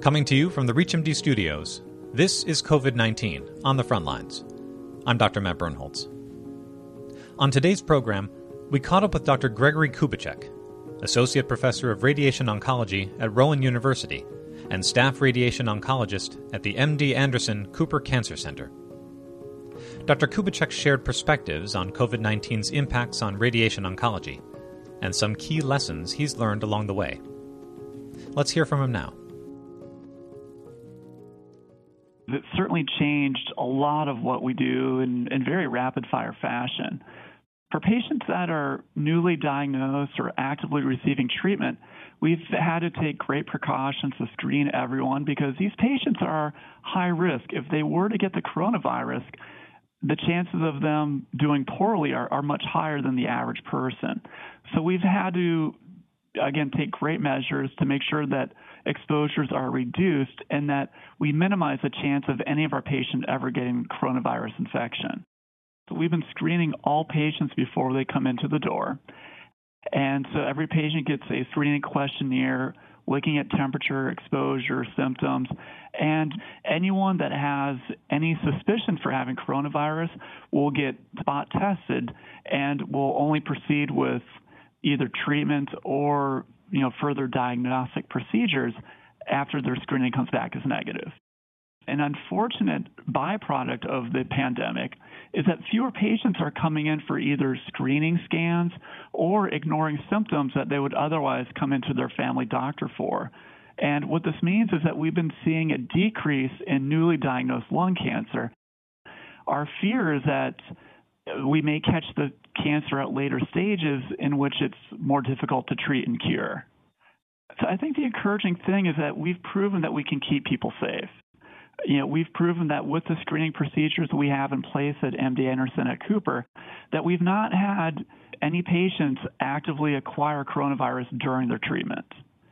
Coming to you from the ReachMD studios, this is COVID-19 on the front lines. I'm Dr. Matt Bernholtz. On today's program, we caught up with Dr. Gregory Kubicek, Associate Professor of Radiation Oncology at Rowan University and Staff Radiation Oncologist at the MD Anderson Cooper Cancer Center. Dr. Kubicek shared perspectives on COVID-19's impacts on radiation oncology and some key lessons he's learned along the way. Let's hear from him now. It certainly changed a lot of what we do in very rapid-fire fashion. For patients that are newly diagnosed or actively receiving treatment, we've had to take great precautions to screen everyone because these patients are high risk. If they were to get the coronavirus, the chances of them doing poorly are much higher than the average person. So we've had to, again, take great measures to make sure that exposures are reduced and that we minimize the chance of any of our patients ever getting coronavirus infection. So we've been screening all patients before they come into the door. And so every patient gets a screening questionnaire looking at temperature, exposure, symptoms, and anyone that has any suspicion for having coronavirus will get spot tested and will only proceed with either treatment or further diagnostic procedures after their screening comes back as negative. An unfortunate byproduct of the pandemic is that fewer patients are coming in for either screening scans or ignoring symptoms that they would otherwise come into their family doctor for. And what this means is that we've been seeing a decrease in newly diagnosed lung cancer. Our fear is that we may catch the cancer at later stages in which it's more difficult to treat and cure. So I think the encouraging thing is that we've proven that we can keep people safe. We've proven that with the screening procedures we have in place at MD Anderson at Cooper, that we've not had any patients actively acquire coronavirus during their treatment.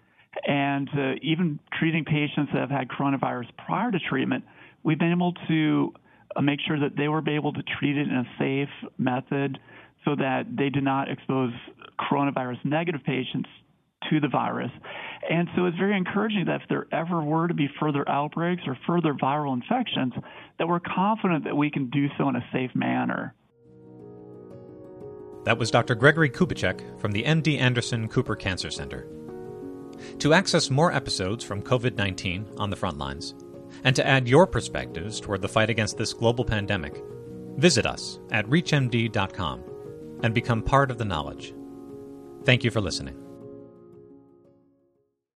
And even treating patients that have had coronavirus prior to treatment, we've been able to make sure that they were able to treat it in a safe method so that they did not expose coronavirus negative patients to the virus. And so it's very encouraging that if there ever were to be further outbreaks or further viral infections, that we're confident that we can do so in a safe manner. That was Dr. Gregory Kubicek from the MD Anderson Cooper Cancer Center. To access more episodes from COVID-19 on the front lines, and to add your perspectives toward the fight against this global pandemic, visit us at reachmd.com and become part of the knowledge. Thank you for listening.